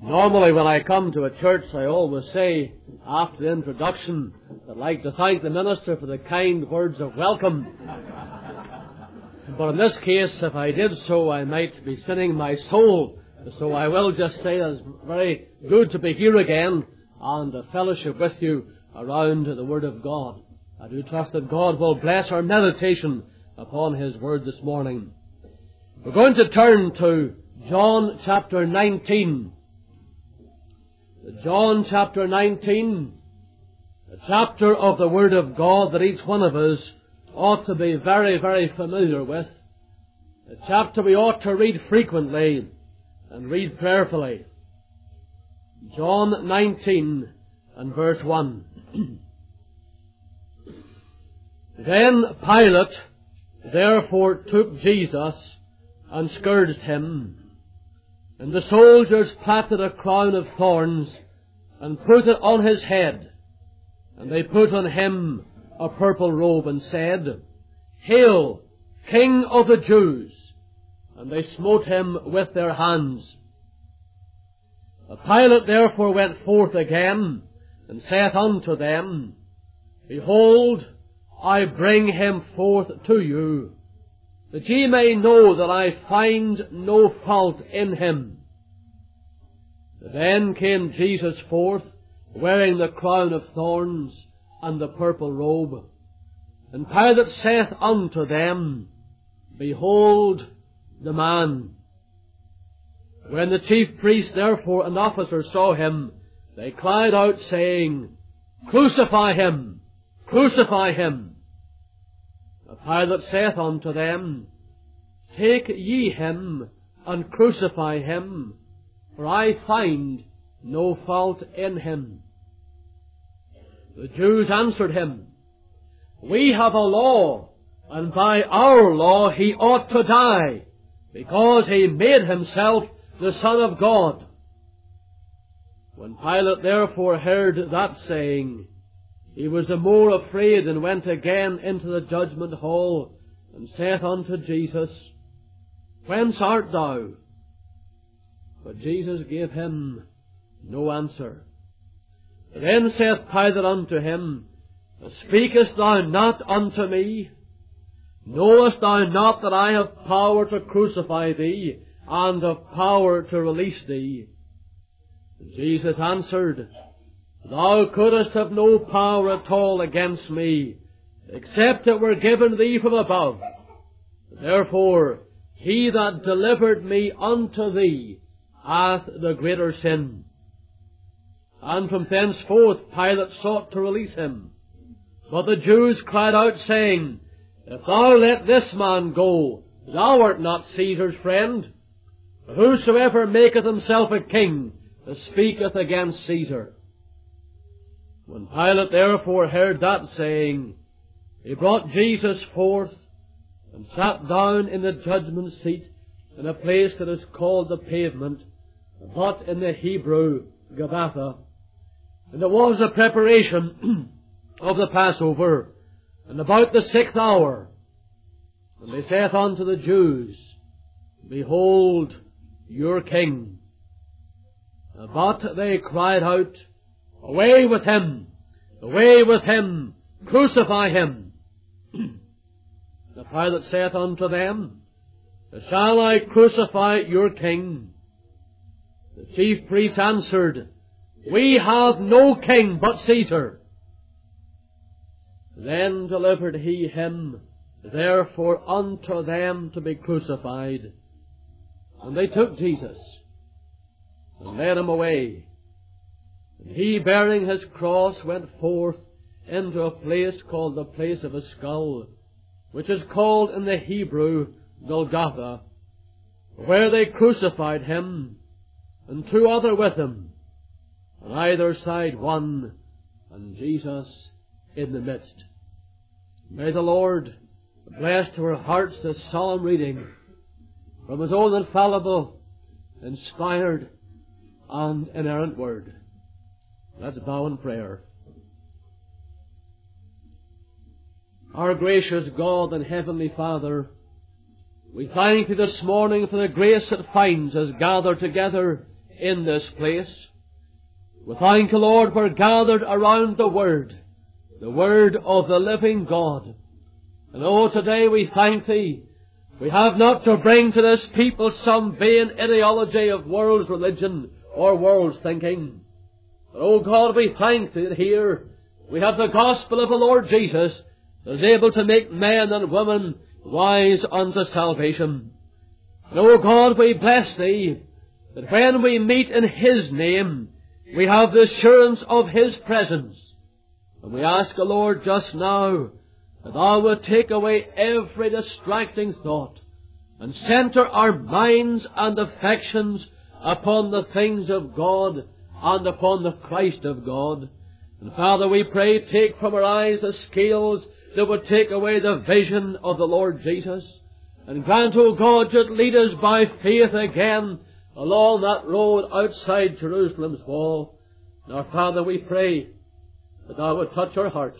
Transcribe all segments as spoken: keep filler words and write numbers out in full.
Normally when I come to a church, I always say, after the introduction, I'd like to thank the minister for the kind words of welcome. But in this case, if I did so, I might be sinning my soul. So I will just say it's very good to be here again and to fellowship with you around the Word of God. I do trust that God will bless our meditation upon His Word this morning. We're going to turn to John chapter nineteen. John chapter nineteen, a chapter of the Word of God that each one of us ought to be very, very familiar with. A chapter we ought to read frequently and read prayerfully. John nineteen and verse one. Then Pilate therefore took Jesus and scourged him. And the soldiers platted a crown of thorns and put it on his head. And they put on him a purple robe and said, Hail, King of the Jews! And they smote him with their hands. Pilate therefore went forth again and saith unto them, Behold, I bring him forth to you, that ye may know that I find no fault in him. Then came Jesus forth, wearing the crown of thorns and the purple robe. And Pilate saith unto them, Behold the man. When the chief priests therefore and officers saw him, they cried out, saying, Crucify him! Crucify him! Pilate saith unto them, Take ye him, and crucify him, for I find no fault in him. The Jews answered him, We have a law, and by our law he ought to die, because he made himself the Son of God. When Pilate therefore heard that saying, he was the more afraid, and went again into the judgment hall, and saith unto Jesus, Whence art thou? But Jesus gave him no answer. Then saith Pilate unto him, Speakest thou not unto me? Knowest thou not that I have power to crucify thee, and have power to release thee? And Jesus answered, Thou couldst have no power at all against me, except it were given thee from above. Therefore, he that delivered me unto thee hath the greater sin. And from thenceforth Pilate sought to release him. But the Jews cried out, saying, If thou let this man go, thou art not Caesar's friend. Whosoever maketh himself a king speaketh against Caesar. When Pilate therefore heard that saying, he brought Jesus forth, and sat down in the judgment seat in a place that is called the Pavement, but in the Hebrew, Gabbatha. And it was the preparation of the Passover, and about the sixth hour. And they saith unto the Jews, Behold your king. But they cried out, Away with him! Away with him! Crucify him! The Pilate saith unto them, Shall I crucify your king? The chief priests answered, We have no king but Caesar. Then delivered he him therefore unto them to be crucified. And they took Jesus, and led him away. And he, bearing his cross, went forth into a place called the place of a skull, which is called in the Hebrew Golgotha, where they crucified him, and two other with him, on either side one, and Jesus in the midst. May the Lord bless to our hearts this solemn reading from His own infallible, inspired, and inerrant Word. Let's bow in prayer. Our gracious God and Heavenly Father, we thank Thee this morning for the grace that finds us gathered together in this place. We thank you, Lord, we're gathered around the Word, the Word of the living God. And oh, today we thank Thee. We have not to bring to this people some vain ideology of world religion or world thinking. But oh God, we thank Thee that here we have the gospel of the Lord Jesus that is able to make men and women wise unto salvation. And oh God, we bless Thee that when we meet in His name, we have the assurance of His presence. And we ask the Lord just now that Thou would take away every distracting thought and center our minds and affections upon the things of God and upon the Christ of God. And Father, we pray, take from our eyes the scales that would take away the vision of the Lord Jesus. And grant, O God, you'd lead us by faith again along that road outside Jerusalem's wall. And our Father, we pray that Thou would touch our hearts.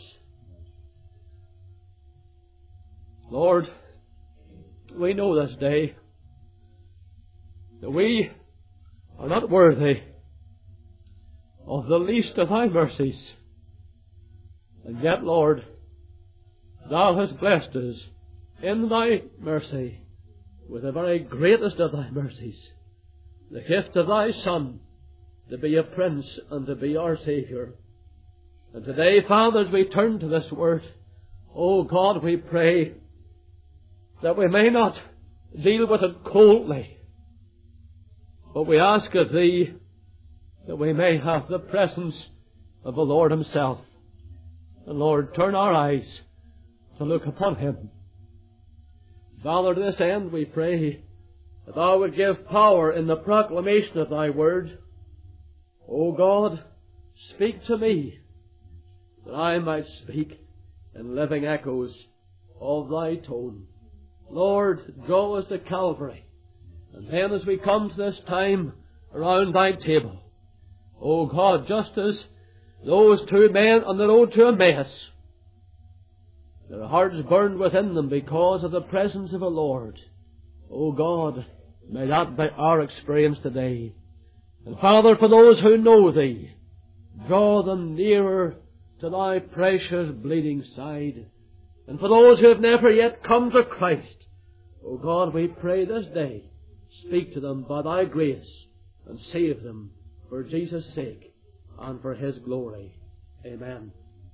Lord, we know this day that we are not worthy of the least of Thy mercies. And yet, Lord, Thou hast blessed us in Thy mercy with the very greatest of Thy mercies, the gift of Thy Son to be a Prince and to be our Saviour. And today, Father, as we turn to this Word, O God, we pray that we may not deal with it coldly, but we ask of Thee that we may have the presence of the Lord Himself. And Lord, turn our eyes to look upon Him. Father, to this end we pray that Thou would give power in the proclamation of Thy Word. O God, speak to me, that I might speak in living echoes of Thy tone. Lord, draw us to Calvary. And then as we come to this time around Thy table, O God, just as those two men on the road to Emmaus, their hearts burned within them because of the presence of the Lord. O God, may that be our experience today. And Father, for those who know Thee, draw them nearer to Thy precious bleeding side. And for those who have never yet come to Christ, O God, we pray this day, speak to them by Thy grace and save them for Jesus' sake and for His glory. Amen.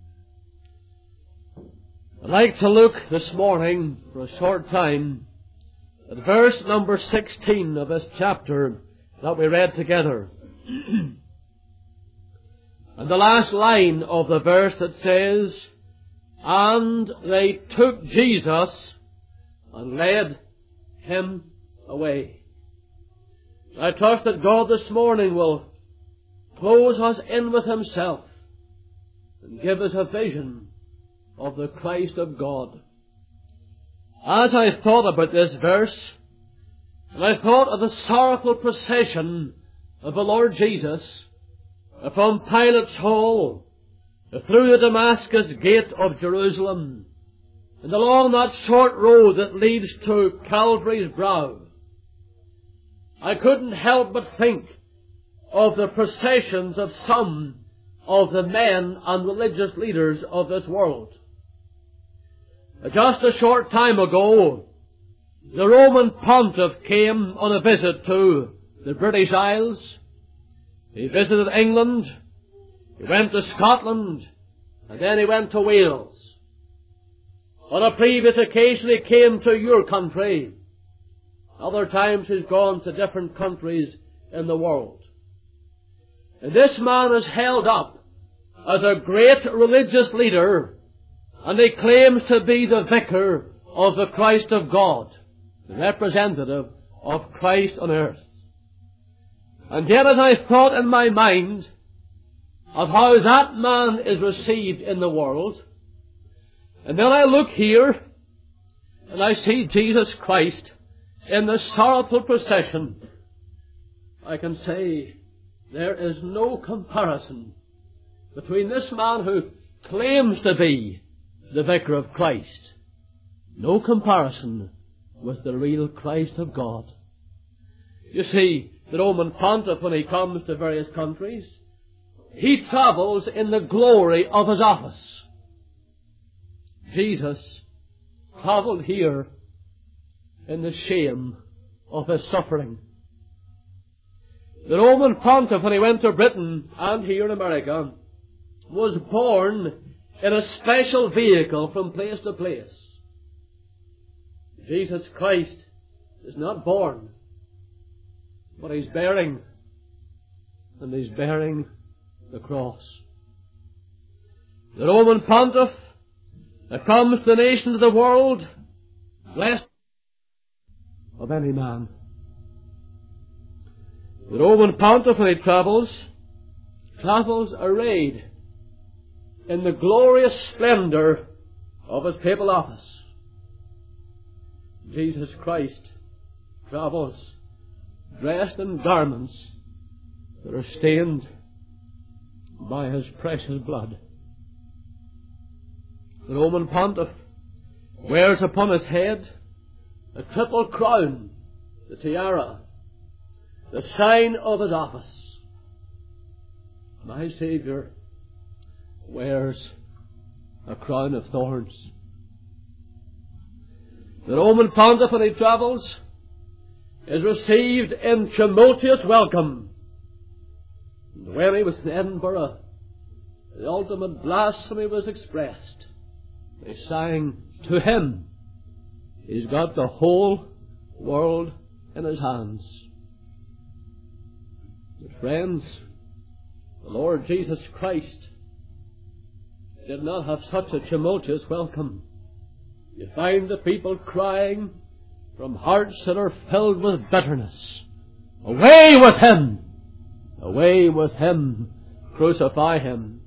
I'd like to look this morning for a short time at verse number sixteen of this chapter that we read together. And the last line of the verse that says, "And they took Jesus and led Him away." I trust that God this morning will close us in with Himself and give us a vision of the Christ of God. As I thought about this verse, and I thought of the sorrowful procession of the Lord Jesus from Pilate's hall through the Damascus gate of Jerusalem and along that short road that leads to Calvary's brow, I couldn't help but think of the processions of some of the men and religious leaders of this world. Just a short time ago, the Roman Pontiff came on a visit to the British Isles. He visited England, he went to Scotland, and then he went to Wales. On a previous occasion he came to your country. Other times he's gone to different countries in the world. And this man is held up as a great religious leader, and he claims to be the vicar of the Christ of God, the representative of Christ on earth. And yet as I thought in my mind of how that man is received in the world, and then I look here and I see Jesus Christ in the sorrowful procession, I can say there is no comparison between this man who claims to be the vicar of Christ, no comparison with the real Christ of God. You see, the Roman pontiff, when he comes to various countries, he travels in the glory of his office. Jesus travelled here in the shame of his suffering. The Roman pontiff, when he went to Britain and here in America, was borne in a special vehicle from place to place. Jesus Christ is not born, but he's bearing, and he's bearing the cross. The Roman pontiff that comes to the nations of the world, blessed of any man. The Roman pontiff, when he travels, travels arrayed in the glorious splendour of his papal office. Jesus Christ travels dressed in garments that are stained by his precious blood. The Roman pontiff wears upon his head a triple crown, the tiara, the sign of his office. My Saviour wears a crown of thorns. The Roman pontiff, when he travels, is received in tumultuous welcome. And when he was in Edinburgh, the ultimate blasphemy was expressed. They sang, "To him, he's got the whole world in his hands." But friends, the Lord Jesus Christ did not have such a tumultuous welcome. You find the people crying from hearts that are filled with bitterness, "Away with him! Away with him! Crucify him!"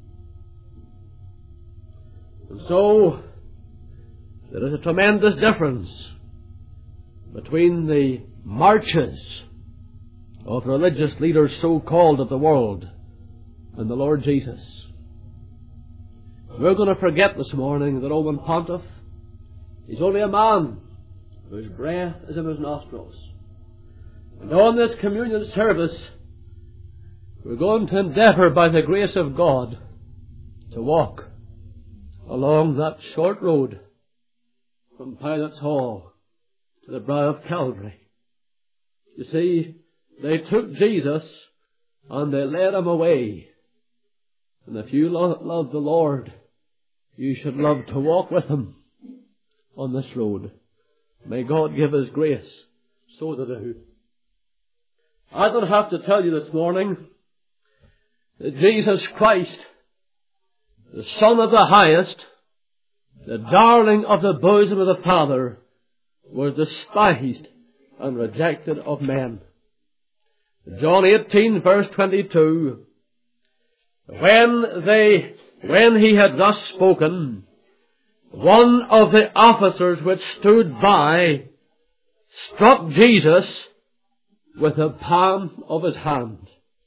And so, there is a tremendous difference between the marches of religious leaders, so-called, of the world and the Lord Jesus. We're going to forget this morning the Roman pontiff. He's only a man whose breath is in his nostrils. And on this communion service, we're going to endeavour by the grace of God to walk along that short road from Pilate's Hall to the brow of Calvary. You see, they took Jesus and they led him away. And if you lo- love the Lord, you should love to walk with him on this road. May God give his grace so to do. I don't have to tell you this morning that Jesus Christ, the Son of the Highest, the darling of the bosom of the Father, was despised and rejected of men. John eighteen, verse twenty-two, when they, when he had thus spoken, one of the officers which stood by struck Jesus with the palm of his hand,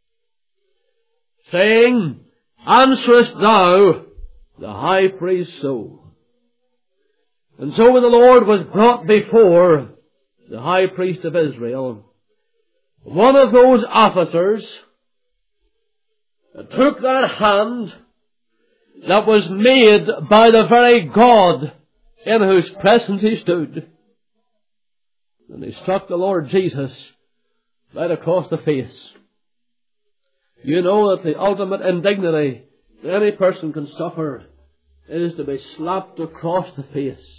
saying, "Answerest thou the high priest so?" And so when the Lord was brought before the high priest of Israel, one of those officers took that hand that was made by the very God in whose presence he stood, and he struck the Lord Jesus right across the face. You know that the ultimate indignity that any person can suffer is to be slapped across the face.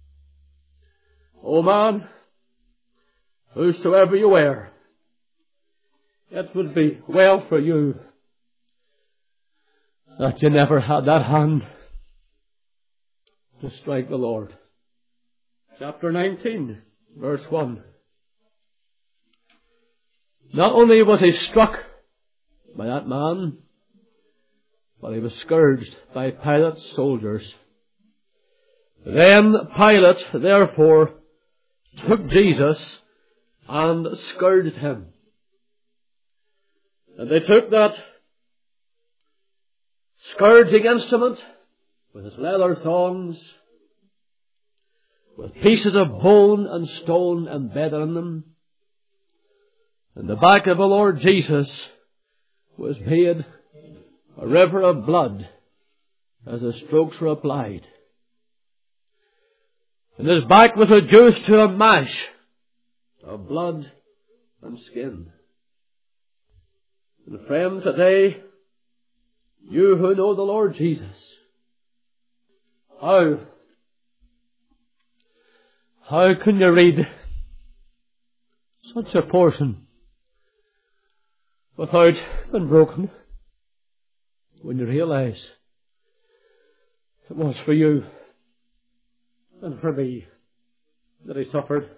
Oh man, whosoever you were, it would be well for you that you never had that hand to strike the Lord. Chapter nineteen, verse one. Not only was he struck by that man, but he was scourged by Pilate's soldiers. Then Pilate, therefore, took Jesus and scourged him. And they took that scourging instrument with its leather thongs, with pieces of bone and stone embedded in them, And the back of the Lord Jesus was made a river of blood as the strokes were applied. And his back was reduced to a mash of blood and skin. And friend, today, you who know the Lord Jesus, how, how can you read such a portion without being broken when you realize it was for you and for me that he suffered?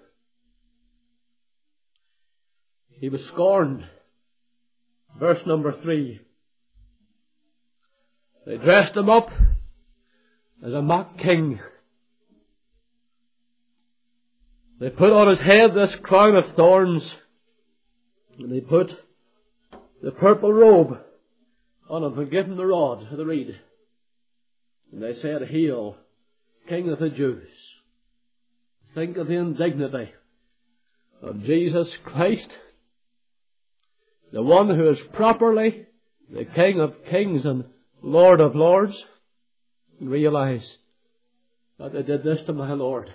He was scorned. Verse number three. They dressed him up as a mock king. They put on his head this crown of thorns, and they put the purple robe on him and gave him the rod of the reed. And they said, "Hail, King of the Jews." Think of the indignity of Jesus Christ, the one who is properly the King of Kings and Lord of Lords, and realize that they did this to my Lord.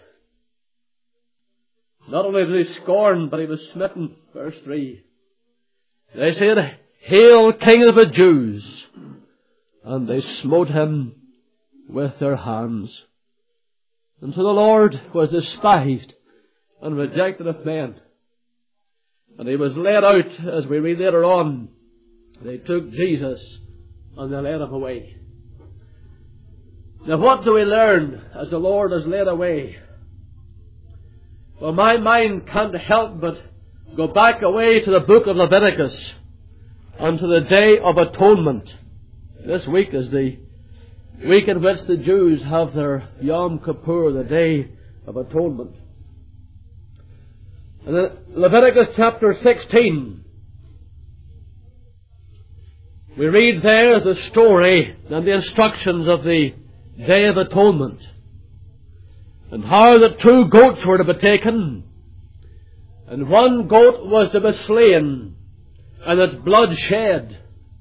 Not only was he scorned, but he was smitten. Verse three. They said, "Hail, King of the Jews!" And they smote him with their hands. And so the Lord was despised and rejected of men. And he was led out, as we read later on. They took Jesus and they led him away. Now what do we learn as the Lord is led away? Well, my mind can't help but go back away to the book of Leviticus and to the Day of Atonement. This week is the week in which the Jews have their Yom Kippur, the Day of Atonement. And in Leviticus chapter sixteen, we read there the story and the instructions of the Day of Atonement, and how the two goats were to be taken, and one goat was to be slain, and its blood shed,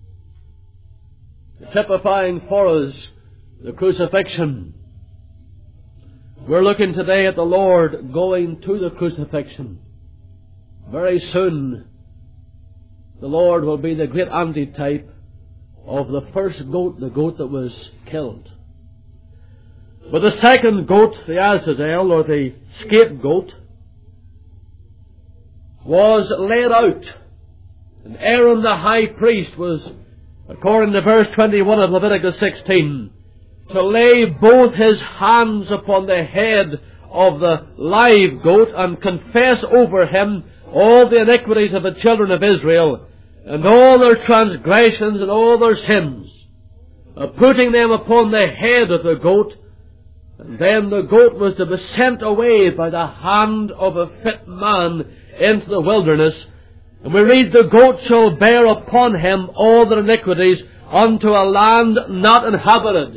typifying for us the crucifixion. We're looking today at the Lord going to the crucifixion. Very soon, the Lord will be the great antitype of the first goat, the goat that was killed. But the second goat, the Azazel, or the scapegoat, was laid out. And Aaron the high priest was, according to verse twenty-one of Leviticus sixteen, to lay both his hands upon the head of the live goat and confess over him all the iniquities of the children of Israel and all their transgressions and all their sins, uh, putting them upon the head of the goat. And then the goat was to be sent away by the hand of a fit man into the wilderness. And we read, the goat shall bear upon him all their iniquities unto a land not inhabited.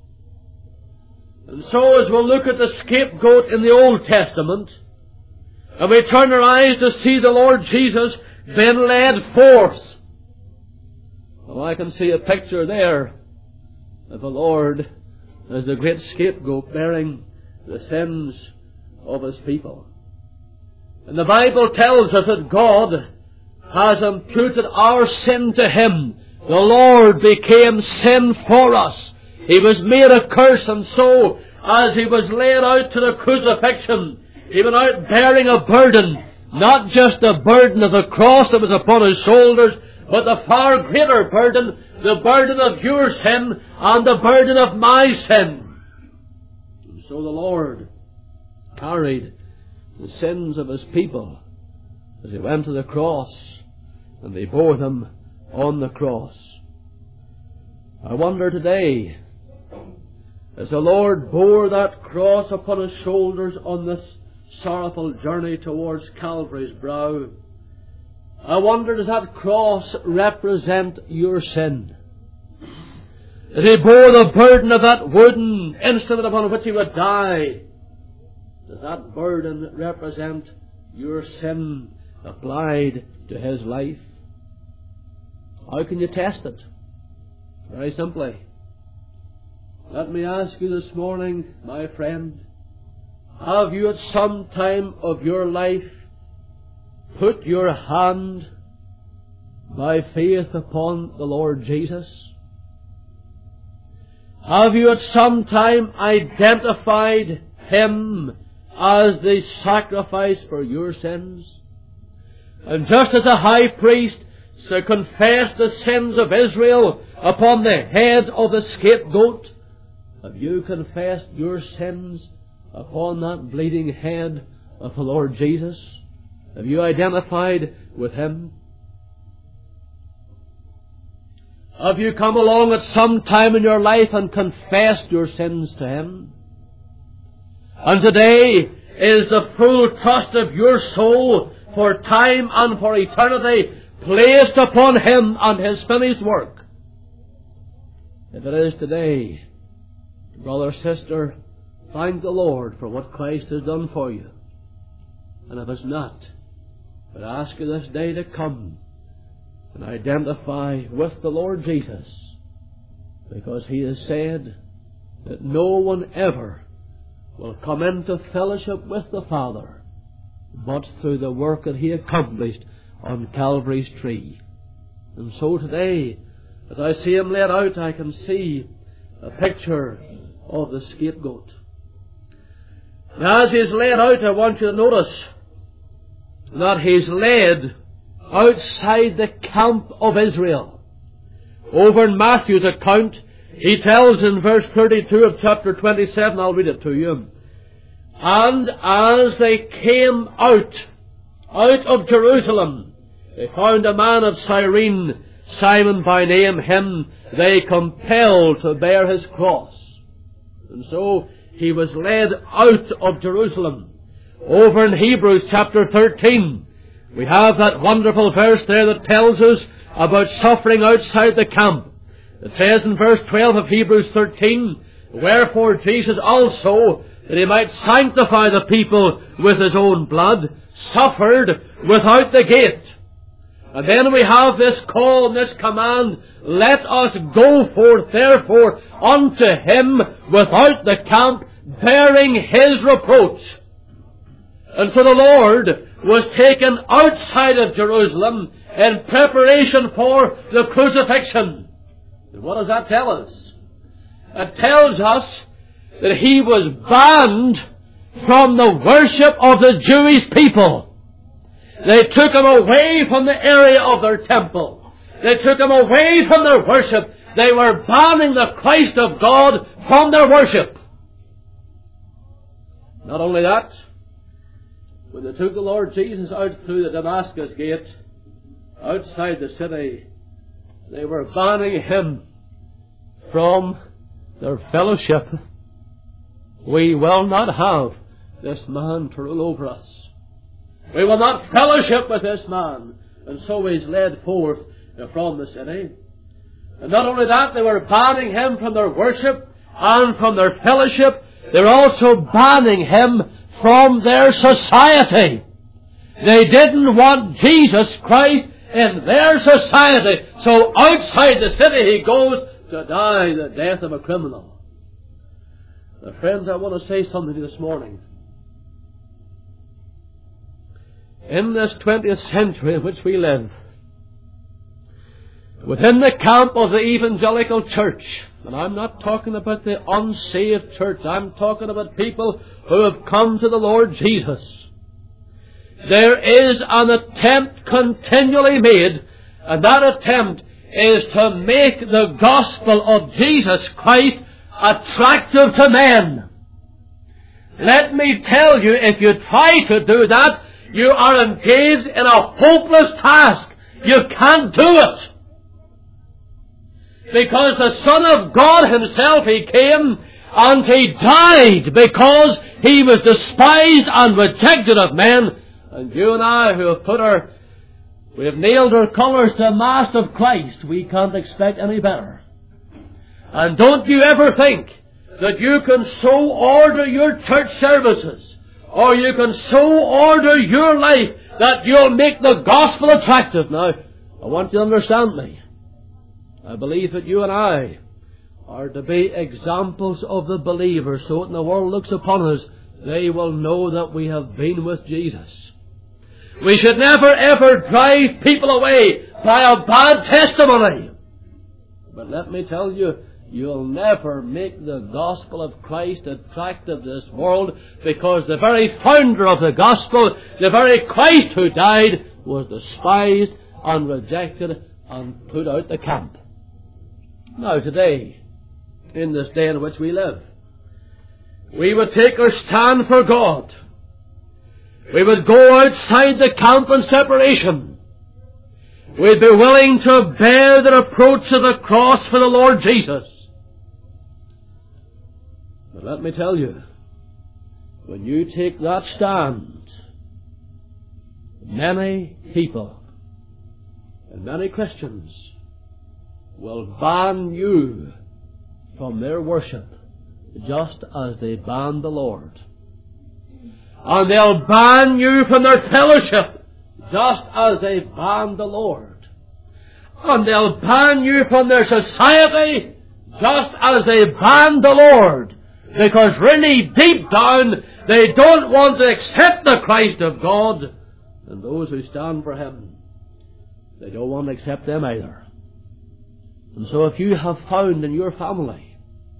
And so as we'll look at the scapegoat in the Old Testament, and we turn our eyes to see the Lord Jesus being led forth, well, I can see a picture there of the Lord as the great scapegoat bearing the sins of His people. And the Bible tells us that God has imputed our sin to Him. The Lord became sin for us. He was made a curse, and so as He was laid out to the crucifixion, He went out bearing a burden, not just the burden of the cross that was upon His shoulders, but the far greater burden, the burden of your sin and the burden of my sin. And so the Lord carried the sins of His people as He went to the cross, and they bore them on the cross. I wonder today, as the Lord bore that cross upon His shoulders on this sorrowful journey towards Calvary's brow, I wonder, does that cross represent your sin? As He bore the burden of that wooden instrument upon which He would die, does that burden represent your sin applied to his life. How can you test it? Very simply. Let me ask you this morning, my friend, have you at some time of your life put your hand by faith upon the Lord Jesus? Have you at some time identified Him as the sacrifice for your sins? And just as the high priest so confessed the sins of Israel upon the head of the scapegoat, have you confessed your sins upon that bleeding head of the Lord Jesus? Have you identified with Him? Have you come along at some time in your life and confessed your sins to Him? And today is the full trust of your soul for time and for eternity placed upon Him and His finished work. If it is today, brother, sister, thank the Lord for what Christ has done for you. And if it's not, but ask you this day to come and identify with the Lord Jesus, because He has said that no one ever will come into fellowship with the Father but through the work that He accomplished on Calvary's tree. And so today, as I see Him laid out, I can see a picture of the scapegoat. Now, as He's laid out, I want you to notice that He's laid outside the camp of Israel. Over in Matthew's account, he tells in verse thirty-two of chapter twenty-seven, I'll read it to you. And as they came out, out of Jerusalem, they found a man of Cyrene, Simon by name. Him they compelled to bear his cross. And so he was led out of Jerusalem. Over in Hebrews chapter thirteen, we have that wonderful verse there that tells us about suffering outside the camp. It says in verse twelve of Hebrews thirteen, wherefore Jesus also, that He might sanctify the people with His own blood, suffered without the gate. And then we have this call and this command, let us go forth therefore unto Him without the camp, bearing His reproach. And so the Lord was taken outside of Jerusalem in preparation for the crucifixion. And what does that tell us? It tells us that He was banned from the worship of the Jewish people. They took Him away from the area of their temple. They took Him away from their worship. They were banning the Christ of God from their worship. Not only that, when they took the Lord Jesus out through the Damascus gate, outside the city, they were banning Him from their fellowship. We will not have this man to rule over us. We will not fellowship with this man. And so He's led forth from the city. And not only that, they were banning Him from their worship and from their fellowship. They were also banning Him from their society. They didn't want Jesus Christ in their society. So outside the city He goes to die the death of a criminal. Now, friends, I want to say something to you this morning. In this twentieth century in which we live, within the camp of the evangelical church, and I'm not talking about the unsaved church, I'm talking about people who have come to the Lord Jesus, there is an attempt continually made, and that attempt is to make the gospel of Jesus Christ attractive to men. Let me tell you, if you try to do that, you are engaged in a hopeless task. You can't do it. Because the Son of God Himself, He came and He died because He was despised and rejected of men. And you and I, who have put our, we have nailed our colours to the mast of Christ, we can't expect any better. And don't you ever think that you can so order your church services, or you can so order your life that you'll make the gospel attractive. Now, I want you to understand me. I believe that you and I are to be examples of the believers, so when the world looks upon us, they will know that we have been with Jesus. We should never ever drive people away by a bad testimony. But let me tell you, you'll never make the gospel of Christ attractive to this world, because the very founder of the gospel, the very Christ who died, was despised and rejected and put out the camp. Now today, in this day in which we live, we would take our stand for God. We would go outside the camp in separation. We'd be willing to bear the reproach of the cross for the Lord Jesus. But let me tell you, when you take that stand, many people and many Christians will ban you from their worship, just as they banned the Lord. And they'll ban you from their fellowship, just as they banned the Lord. And they'll ban you from their society, just as they banned the Lord. Because really, deep down, they don't want to accept the Christ of God. And those who stand for Him, they don't want to accept them either. And so if you have found in your family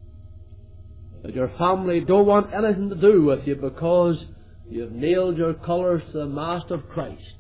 that your family don't want anything to do with you because you've nailed your colours to the mast of Christ,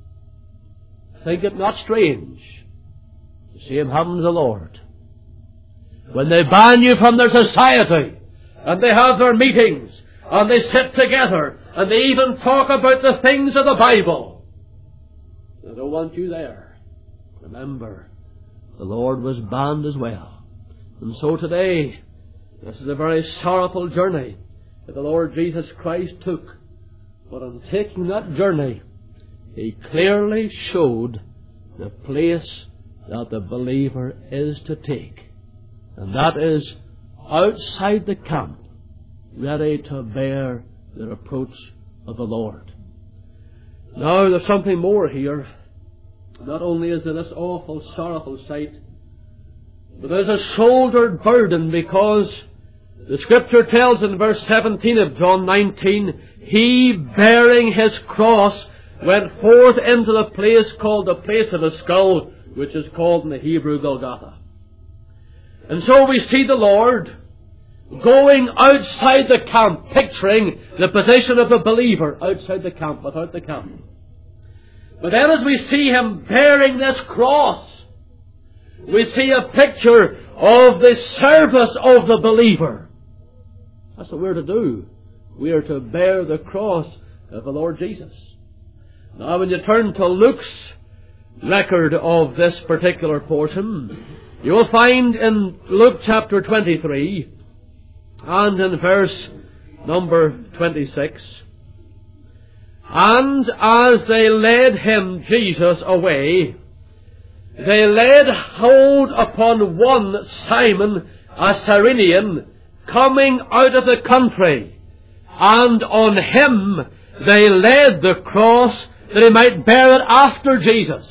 think it not strange to see Him happen to the Lord. When they ban you from their society, and they have their meetings, and they sit together, and they even talk about the things of the Bible, they don't want you there. Remember, the Lord was banned as well. And so today, this is a very sorrowful journey that the Lord Jesus Christ took. But in taking that journey, He clearly showed the place that the believer is to take. And that is outside the camp, ready to bear the reproach of the Lord. Now, there's something more here. Not only is there this awful, sorrowful sight, but there's a shouldered burden, because the Scripture tells in verse seventeen of John nineteen, He, bearing His cross, went forth into the place called the place of the skull, which is called in the Hebrew Golgotha. And so we see the Lord going outside the camp, picturing the position of the believer outside the camp, without the camp. But then as we see Him bearing this cross, we see a picture of the service of the believer. That's what we're to do. We are to bear the cross of the Lord Jesus. Now when you turn to Luke's record of this particular portion, you will find in Luke chapter twenty-three and in verse number twenty-six, And as they led Him, Jesus, away, they laid hold upon one Simon, a Cyrenian, coming out of the country, and on him they laid the cross that he might bear it after Jesus.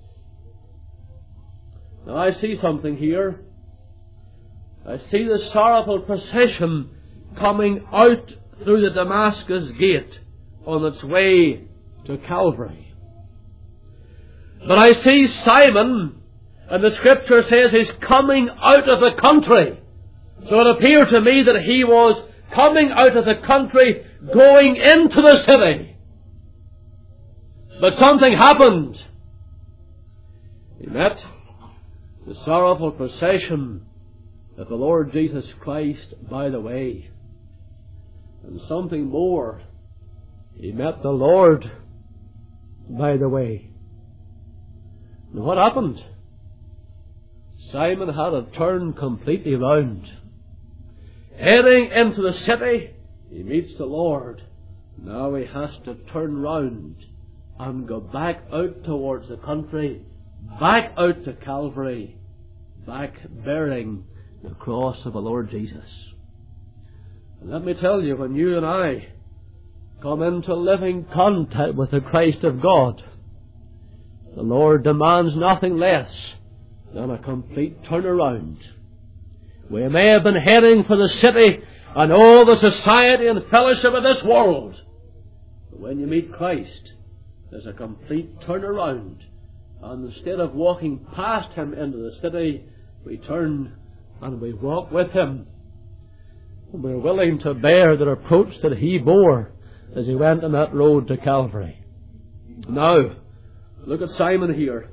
Now I see something here. I see the sorrowful procession coming out through the Damascus gate on its way to Calvary. But I see Simon, and the Scripture says he's coming out of the country. So it appeared to me that he was coming out of the country, going into the city. But something happened. He met the sorrowful procession of the Lord Jesus Christ by the way. And something more. He met the Lord by the way. And what happened? Simon had to turn completely round. Heading into the city, he meets the Lord. Now he has to turn round and go back out towards the country, back out to Calvary, back bearing the cross of the Lord Jesus. And let me tell you, when you and I come into living contact with the Christ of God, the Lord demands nothing less than a complete turnaround. We may have been heading for the city and all the society and fellowship of this world, but when you meet Christ, there's a complete turnaround. And instead of walking past Him into the city, we turn and we walk with Him. And we're willing to bear the reproach that He bore as He went on that road to Calvary. Now, look at Simon here.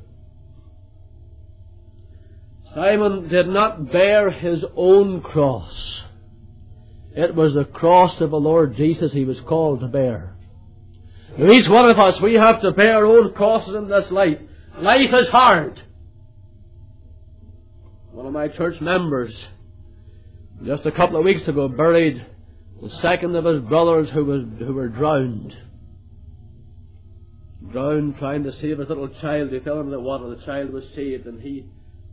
Simon did not bear his own cross. It was the cross of the Lord Jesus he was called to bear. And each one of us, we have to bear our own crosses in this life. Life is hard. One of my church members, just a couple of weeks ago, buried the second of his brothers who was who were drowned. Drowned trying to save his little child. He fell into the water. The child was saved, and he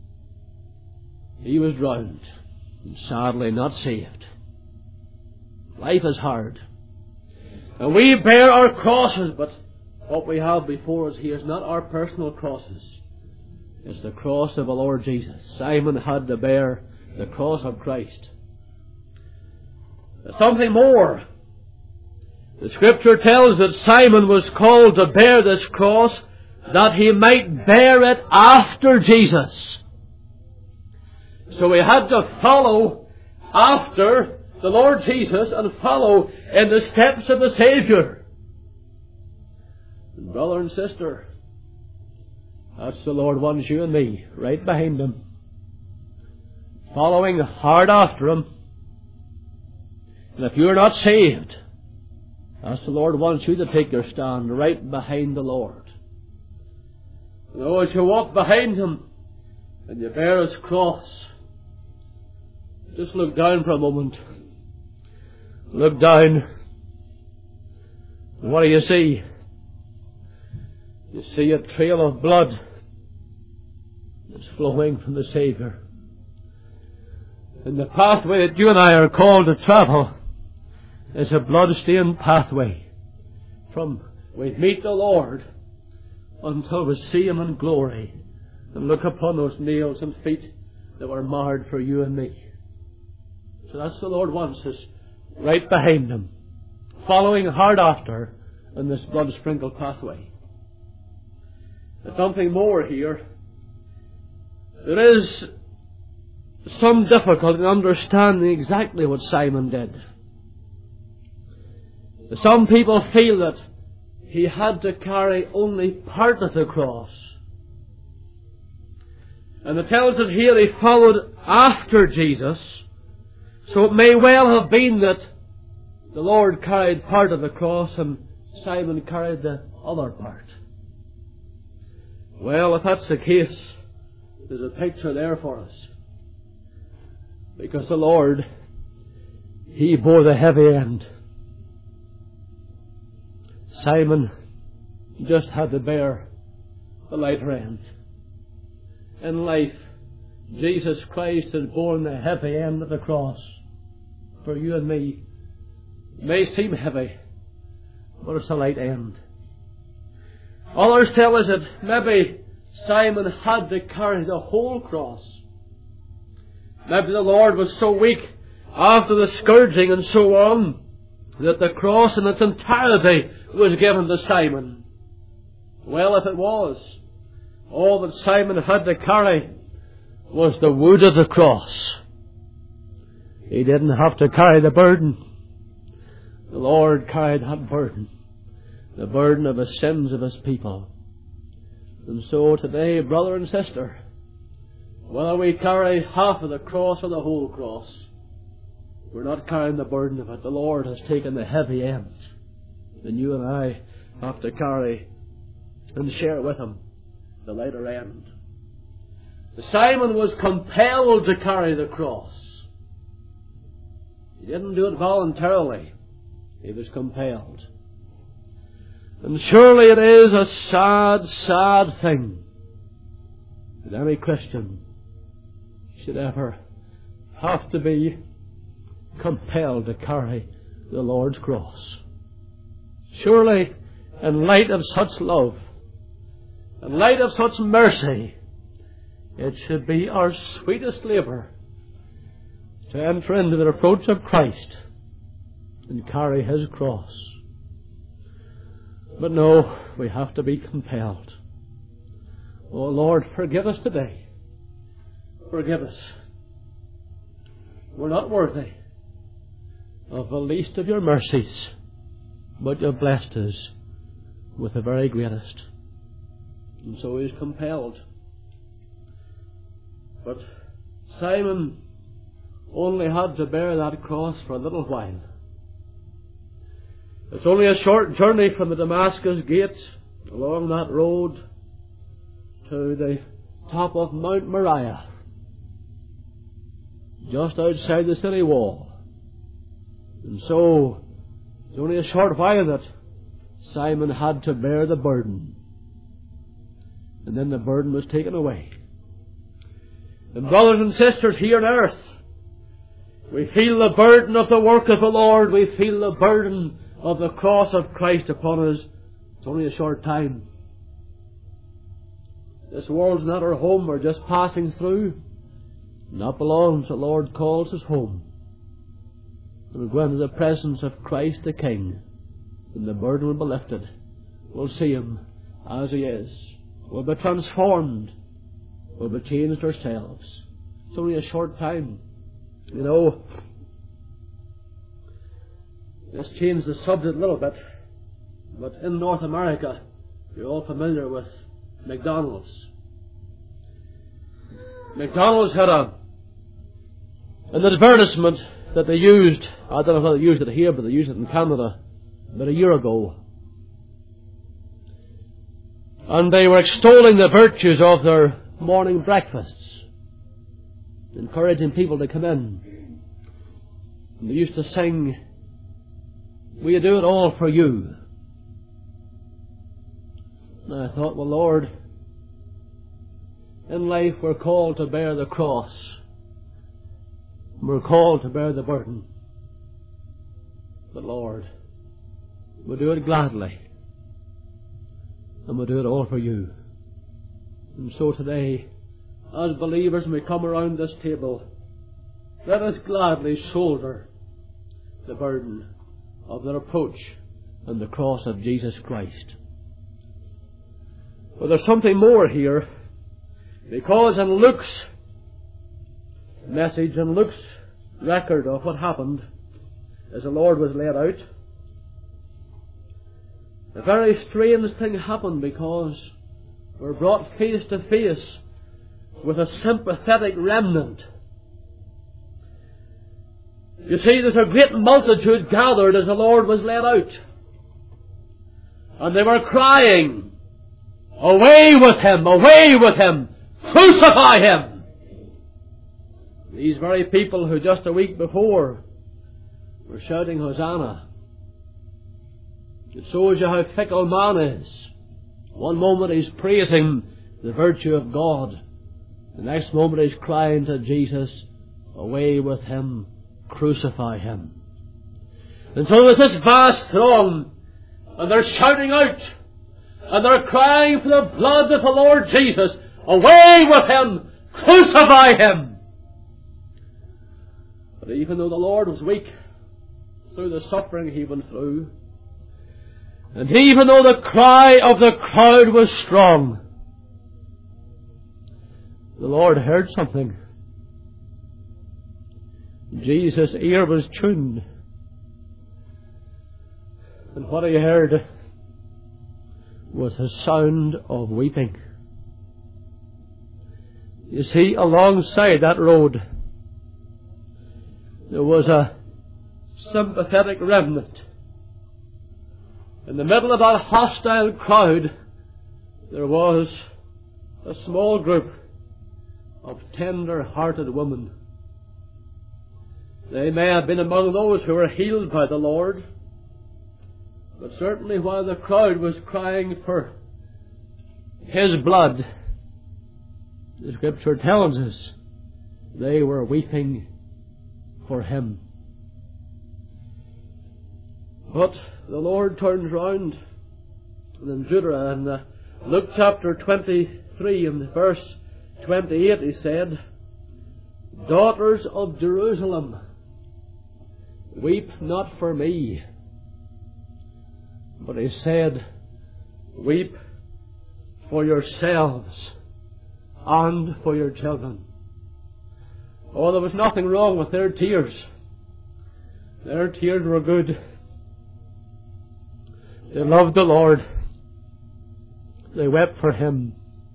he was drowned, and sadly not saved. Life is hard. And we bear our crosses, but what we have before us here is not our personal crosses. It's the cross of the Lord Jesus. Simon had to bear the cross of Christ. There's something more. The Scripture tells that Simon was called to bear this cross that he might bear it after Jesus. So he had to follow after the Lord Jesus and follow in the steps of the Saviour. And brother and sister, that's the Lord wants you and me, right behind Him, following hard after Him. And if you're not saved, that's the Lord wants you to take your stand right behind the Lord. You know, as you walk behind Him and you bear His cross, just look down for a moment. Look down. And what do you see? You see a trail of blood that's flowing from the Saviour. And the pathway that you and I are called to travel is a blood-stained pathway from we meet the Lord until we see Him in glory and look upon those nails and feet that were marred for you and me. So that's the Lord wants us right behind Him, following hard after in this blood-sprinkled pathway. There's something more here. There is some difficulty in understanding exactly what Simon did. Some people feel that he had to carry only part of the cross. And it tells us here he followed after Jesus. So it may well have been that the Lord carried part of the cross and Simon carried the other part. Well, if that's the case, there's a picture there for us. Because the Lord, He bore the heavy end. Simon just had to bear the lighter end. In life, Jesus Christ has borne the heavy end of the cross for you and me. It may seem heavy, but it's a light end. Others tell us that maybe Simon had to carry the whole cross. Maybe the Lord was so weak after the scourging and so on that the cross in its entirety was given to Simon. Well, if it was, all that Simon had to carry was the wood of the cross. He didn't have to carry the burden. The Lord carried that burden, the burden of the sins of His people. And so today, brother and sister, whether we carry half of the cross or the whole cross, we're not carrying the burden of it. The Lord has taken the heavy end, and you and I have to carry and share with Him the lighter end. Simon was compelled to carry the cross. He didn't do it voluntarily. He was compelled. And surely it is a sad, sad thing that any Christian should ever have to be compelled to carry the Lord's cross. Surely, in light of such love, in light of such mercy, it should be our sweetest labour to enter into the reproach of Christ and carry His cross. But no, we have to be compelled. Oh Lord, forgive us today. Forgive us. We're not worthy of the least of your mercies, but you've blessed us with the very greatest. And so He's compelled. But Simon only had to bear that cross for a little while. It's only a short journey from the Damascus gate along that road to the top of Mount Moriah, just outside the city wall. And so it's only a short while that Simon had to bear the burden. And then the burden was taken away. And brothers and sisters here on earth, we feel the burden of the work of the Lord. We feel the burden of the cross of Christ upon us. It's only a short time. This world's not our home. We're just passing through. Not belongs. The Lord calls us home. And we'll go into the presence of Christ the King, and the burden will be lifted. We'll see Him as He is. We'll be transformed. We'll be changed ourselves. It's only a short time. You know, let's change the subject a little bit. But in North America, you're all familiar with McDonald's. McDonald's had a an advertisement that they used. I don't know how they used it here, but they used it in Canada about a year ago. And they were extolling the virtues of their morning breakfasts, encouraging people to come in. And they used to sing, "We do it all for you." And I thought, well, Lord, in life we're called to bear the cross. We're called to bear the burden. But Lord, we'll do it gladly. And we'll do it all for you. And so today, as believers, when we come around this table, let us gladly shoulder the burden of the reproach and the cross of Jesus Christ. But there's something more here, because in Luke's message and Luke's record of what happened as the Lord was led out, a very strange thing happened, because we're brought face to face with a sympathetic remnant. You see, there's a great multitude gathered as the Lord was led out, and they were crying, "Away with Him! Away with Him! Crucify Him!" These very people who just a week before were shouting Hosanna. It shows you how fickle man is. One moment he's praising the virtue of God. The next moment he's crying to Jesus, "Away with Him, crucify Him." And so there's this vast throng, and they're shouting out, and they're crying for the blood of the Lord Jesus. "Away with Him, crucify Him." But even though the Lord was weak through the suffering He went through, and even though the cry of the crowd was strong, the Lord heard something. Jesus' ear was tuned, and what He heard was the sound of weeping. You see, alongside that road, there was a sympathetic remnant. In the middle of that hostile crowd, there was a small group of tender-hearted women. They may have been among those who were healed by the Lord, but certainly while the crowd was crying for His blood, the Scripture tells us they were weeping for Him. But the Lord turns round, and in Judah, in uh, Luke chapter twenty-three, in verse twenty-eight, he said, "Daughters of Jerusalem, weep not for me." But he said, "Weep for yourselves and for your children." Oh, there was nothing wrong with their tears. Their tears were good. They loved the Lord. They wept for Him.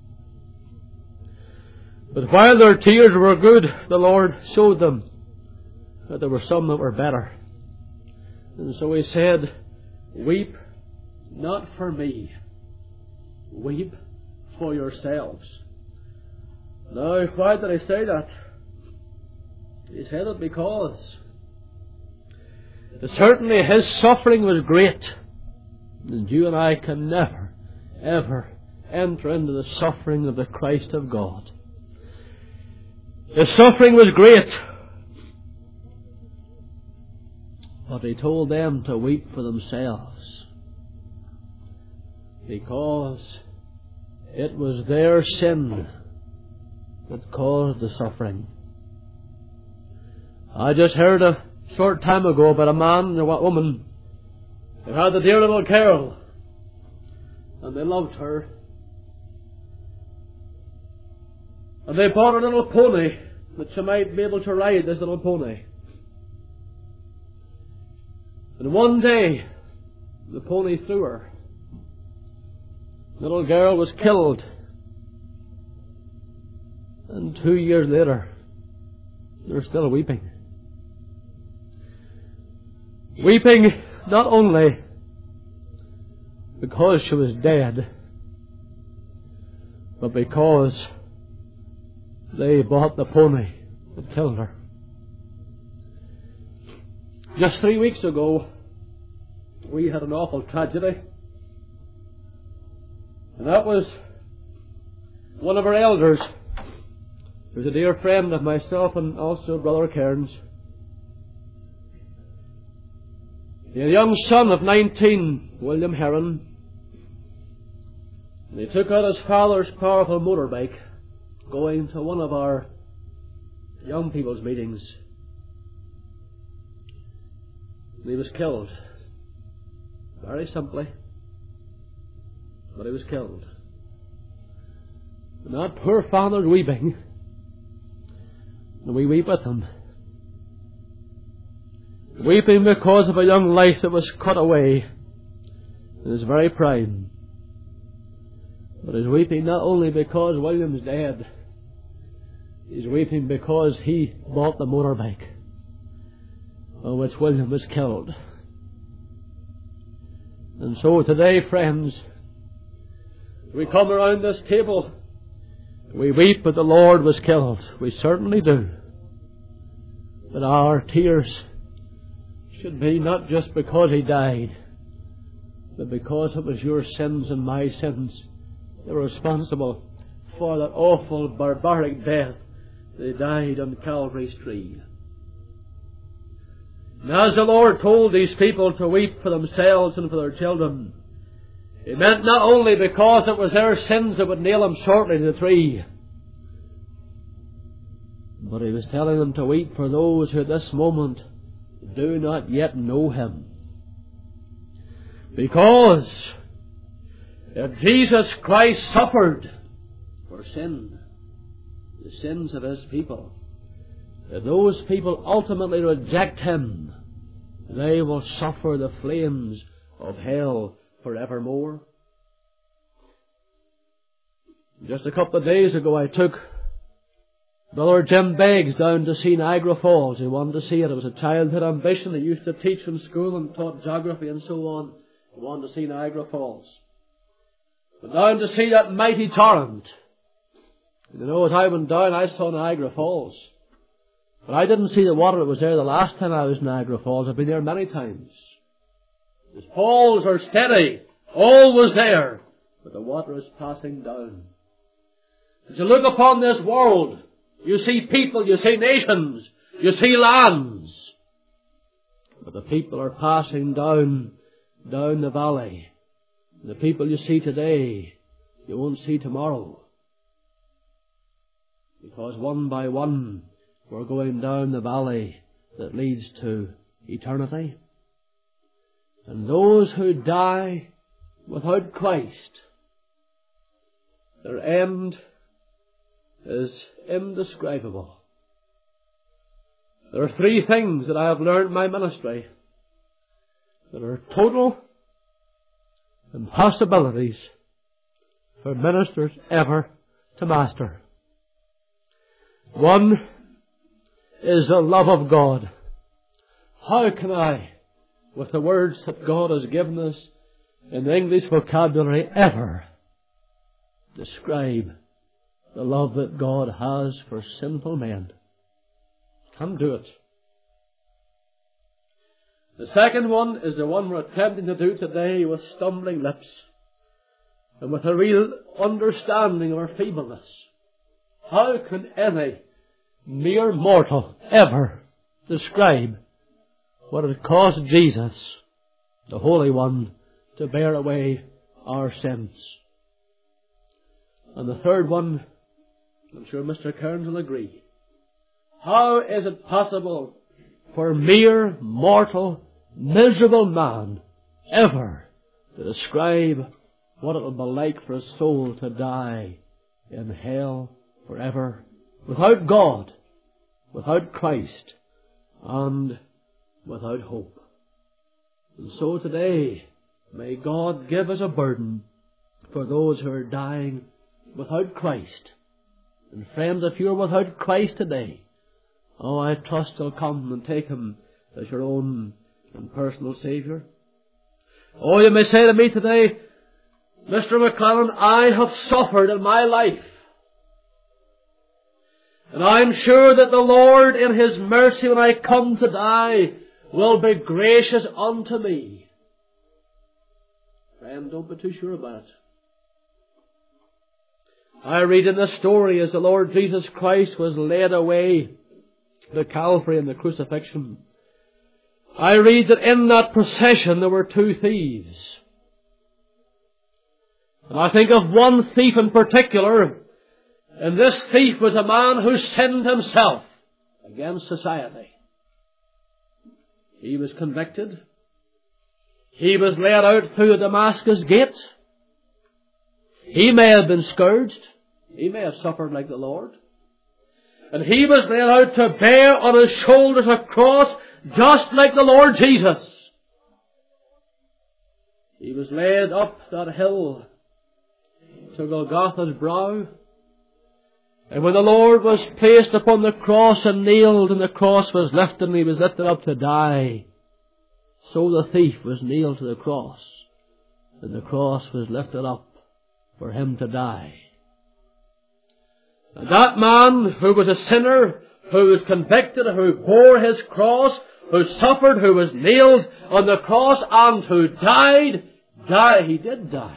But while their tears were good, the Lord showed them that there were some that were better. And so He said, "Weep not for me. Weep for yourselves." Now, why did He say that? He said it because certainly His suffering was great. And you and I can never, ever enter into the suffering of the Christ of God. His suffering was great. But He told them to weep for themselves, because it was their sin that caused the suffering. I just heard a short time ago about a man and a woman who had a dear little girl, and they loved her. And they bought a little pony that she might be able to ride, this little pony. And one day, the pony threw her. The little girl was killed. And two years later, they're still weeping. Weeping not only because she was dead, but because they bought the pony that killed her. Just three weeks ago, we had an awful tragedy. And that was one of our elders, who was a dear friend of myself and also Brother Cairns. A young son of nineteen, William Heron. And he took out his father's powerful motorbike, going to one of our young people's meetings. And he was killed. Very simply. But he was killed. And that poor father's weeping. And we weep with him. Weeping because of a young life that was cut away in his very prime. But he's weeping not only because William's dead. He's weeping because he bought the motorbike on which William was killed. And so today, friends, we come around this table, we weep that the Lord was killed. We certainly do. But our tears should be not just because He died, but because it was your sins and my sins that were responsible for that awful barbaric death that He died on Calvary's tree. And as the Lord told these people to weep for themselves and for their children, He meant not only because it was their sins that would nail them shortly to the tree, but He was telling them to weep for those who at this moment do not yet know Him. Because if Jesus Christ suffered for sin, the sins of His people, if those people ultimately reject Him, they will suffer the flames of hell forevermore. Just a couple of days ago, I took Brother Jim Beggs down to see Niagara Falls. He wanted to see it. It was a childhood ambition. He used to teach in school and taught geography and so on. He wanted to see Niagara Falls. But down to see that mighty torrent. And you know, as I went down, I saw Niagara Falls. But I didn't see the water that was there the last time I was in Niagara Falls. I've been there many times. The falls are steady. All was there. But the water is passing down. As you look upon this world, you see people, you see nations, you see lands. But the people are passing down, down the valley. The people you see today, you won't see tomorrow. Because one by one, we're going down the valley that leads to eternity. And those who die without Christ, their end is indescribable. There are three things that I have learned in my ministry that are total impossibilities for ministers ever to master. One is the love of God. How can I, with the words that God has given us in the English vocabulary, ever describe the love that God has for sinful men? Can't do it. The second one is the one we're attempting to do today with stumbling lips and with a real understanding of our feebleness. How can any mere mortal ever describe what it cost Jesus, the Holy One, to bear away our sins? And the third one, I'm sure Mister Kearns will agree. How is it possible for mere mortal, miserable man ever to describe what it will be like for a soul to die in hell forever, without God, without Christ, and without hope? And so today, may God give us a burden for those who are dying without Christ. And friends, if you're without Christ today, oh, I trust you'll come and take Him as your own and personal Saviour. Oh, you may say to me today, Mister McClellan, I have suffered in my life. And I'm sure that the Lord, in His mercy, when I come to die, will be gracious unto me. Friend, don't be too sure about it. I read in the story as the Lord Jesus Christ was led away to the Calvary and the crucifixion. I read that in that procession there were two thieves. And I think of one thief in particular, and this thief was a man who sinned himself against society. He was convicted. He was led out through the Damascus gate. He may have been scourged. He may have suffered like the Lord. And he was led out to bear on his shoulders a cross just like the Lord Jesus. He was led up that hill to Golgotha's brow. And when the Lord was placed upon the cross and nailed, and the cross was lifted and He was lifted up to die, so the thief was nailed to the cross, and the cross was lifted up for him to die. And that man who was a sinner, who was convicted, who bore his cross, who suffered, who was nailed on the cross, and who died, died, he did die.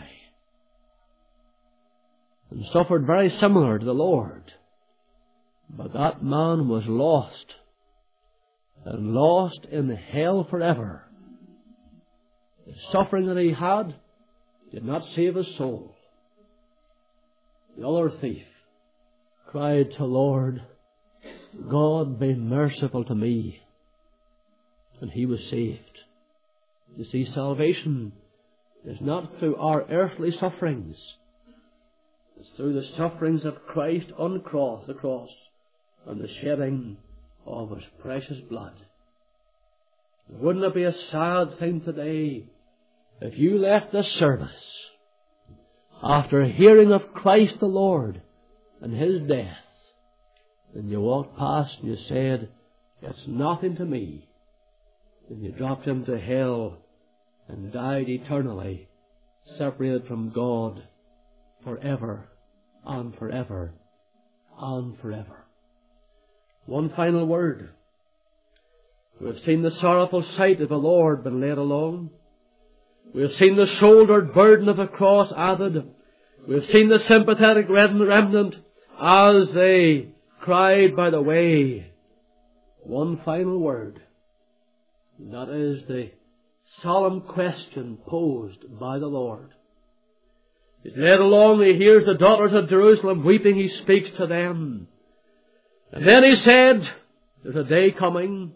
And suffered very similar to the Lord. But that man was lost. And lost in hell forever. The suffering that he had did not save his soul. The other thief cried to the Lord, God, be merciful to me. And he was saved. You see, salvation is not through our earthly sufferings. It's through the sufferings of Christ on cross, the cross, and the shedding of His precious blood. Wouldn't it be a sad thing today if you left this service after hearing of Christ the Lord and His death, and you walked past and you said, it's nothing to me, and you dropped into hell and died eternally, separated from God forever and forever and forever. One final word. We have seen the sorrowful sight of the Lord been laid alone. We have seen the shouldered burden of the cross added. We have seen the sympathetic remnant as they cried by the way. One final word. That is the solemn question posed by the Lord. He's led along, he hears the daughters of Jerusalem weeping, he speaks to them. And then he said, there's a day coming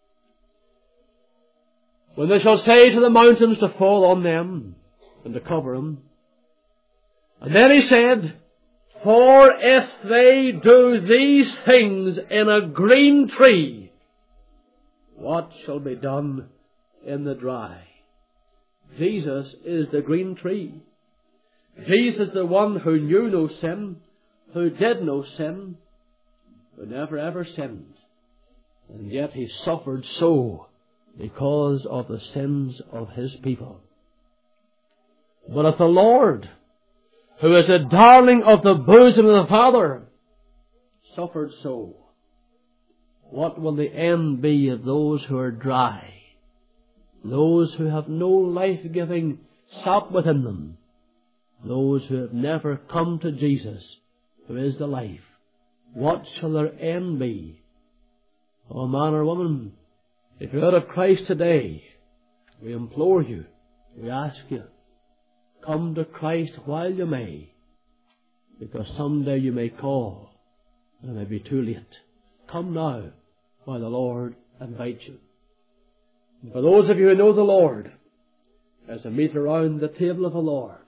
when they shall say to the mountains to fall on them and to cover them. And then he said, for if they do these things in a green tree, what shall be done in the dry? Jesus is the green tree. Jesus, the one who knew no sin, who did no sin, who never ever sinned. And yet he suffered so because of the sins of his people. But if the Lord, who is the darling of the bosom of the Father, suffered so, what will the end be of those who are dry? Those who have no life-giving sap within them. Those who have never come to Jesus, who is the life. What shall their end be? Oh, man or woman, if you're out of Christ today, we implore you, we ask you, come to Christ while you may, because someday you may call, and it may be too late. Come now, while the Lord invites you. And for those of you who know the Lord, as we meet around the table of the Lord,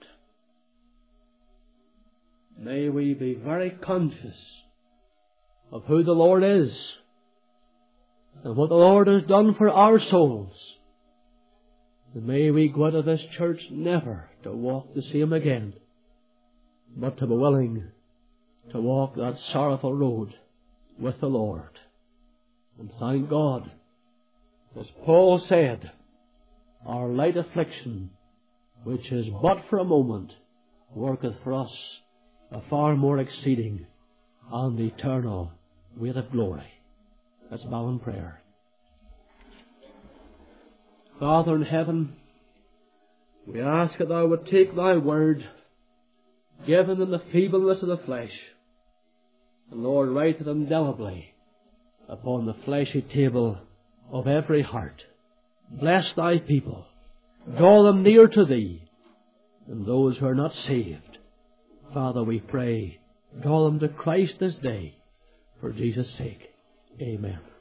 may we be very conscious of who the Lord is and what the Lord has done for our souls. And may we go out of this church never to walk the same again, but to be willing to walk that sorrowful road with the Lord. And thank God, as Paul said, our light affliction, which is but for a moment, worketh for us a far more exceeding and eternal weight of glory. Let's bow in prayer. Father in heaven, we ask that Thou would take Thy word, given in the feebleness of the flesh, and Lord, write it indelibly upon the fleshy table of every heart. Bless Thy people, draw them near to Thee, and those who are not saved, Father, we pray, draw them to Christ this day, for Jesus' sake. Amen.